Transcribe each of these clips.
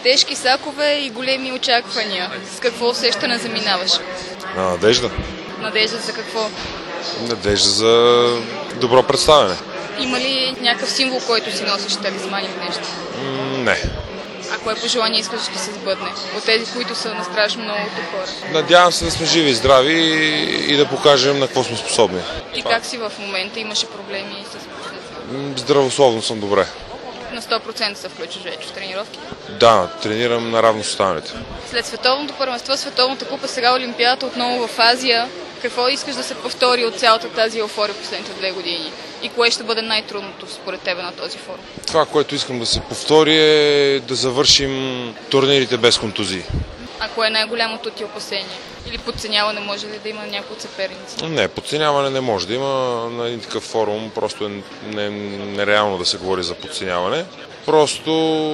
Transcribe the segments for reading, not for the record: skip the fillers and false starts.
Тежки сакове и големи очаквания. С какво усещане заминаваш? Надежда. Надежда за какво? Надежда за добро представяне. Има ли някакъв символ, който си носиш, талисман или нещо? Не. А кое пожелание искаш да се сбъдне? От тези, които са на страшно многото хора. Надявам се да сме живи и здрави и да покажем на какво сме способни. И как си в момента? Имаше проблеми с последствия? Здравословно съм добре. На 100% се включваш вече в тренировки? Да, тренирам наравно с останалите. След световното първенство, световната купа, сега Олимпиадата отново в Азия. Какво искаш да се повтори от цялата тази еуфория последните 2 години? И кое ще бъде най-трудното според тебе на този форум? Това, което искам да се повтори е да завършим турнирите без контузии. А кое е най-голямото ти опасение? Или подценяване може ли да има някои от съперници? Не, подценяване не може да има на един такъв форум. Просто е нереално да се говори за подценяване. Просто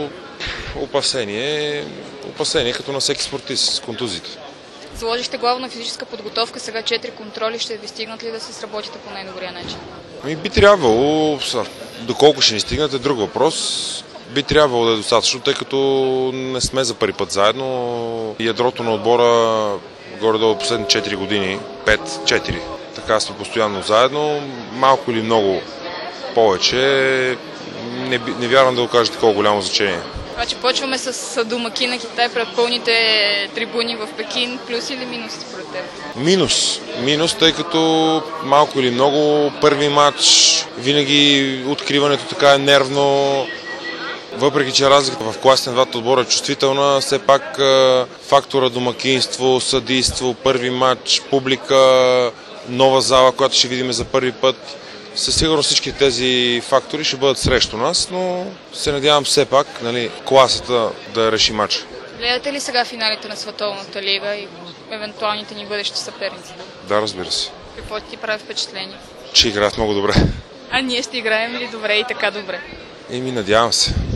опасение като на всеки спортист с контузиите. Заложихте главно на физическа подготовка, сега 4 контроли, ще ви стигнат ли да се сработите по най-добрия начин? Би трябвало, доколко ще ни стигнат е друг въпрос. Би трябвало да е достатъчно, тъй като не сме за първи път заедно. Ядрото на отбора горе-долу последните 4 години, 5-4. Така сме постоянно заедно. Малко или много повече, не вярвам да окаже такова голямо значение. Значи почваме с домаки на Китай пред пълните трибуни в Пекин. Плюс или минус според теб? Минус, тъй като малко или много първи матч, винаги откриването така е нервно. Въпреки че разликата в класите на двата отбора е чувствителна, все пак фактора домакинство, съдийство, първи матч, публика, нова зала, която ще видим за първи път. Със сигурност всички тези фактори ще бъдат срещу нас, но се надявам все пак класата да реши матча. Гледате ли сега финалите на Световната лига и евентуалните ни бъдещи съперници? Да, разбира се. Какво ти прави впечатление? Че играят много добре. А ние ще играем ли добре и така добре? Надявам се.